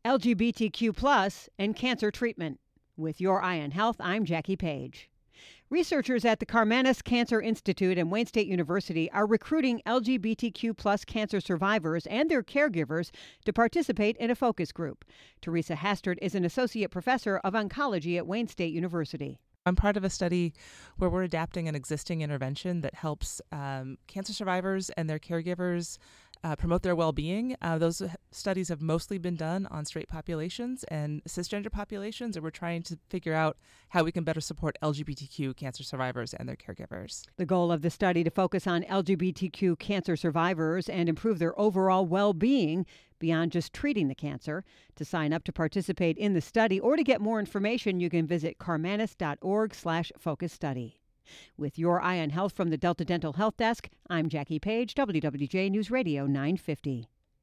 LGBTQ+, and cancer treatment. With your Eye on Health, I'm Jackie Page. Researchers at the Karmanos Cancer Institute and Wayne State University are recruiting LGBTQ+ cancer survivors and their caregivers to participate in a focus group. Teresa Hastert is an associate professor of oncology at Wayne State University. I'm part of a study where we're adapting an existing intervention that helps cancer survivors and their caregivers promote their well-being. Those studies have mostly been done on straight populations and cisgender populations, and we're trying to figure out how we can better support LGBTQ cancer survivors and their caregivers. The goal of the study to focus on LGBTQ cancer survivors and improve their overall well-being beyond just treating the cancer. To sign up to participate in the study or to get more information, you can visit karmanos.org/focus study. With your Eye on Health from the Delta Dental Health Desk, I'm Jackie Page, WWJ News Radio 950.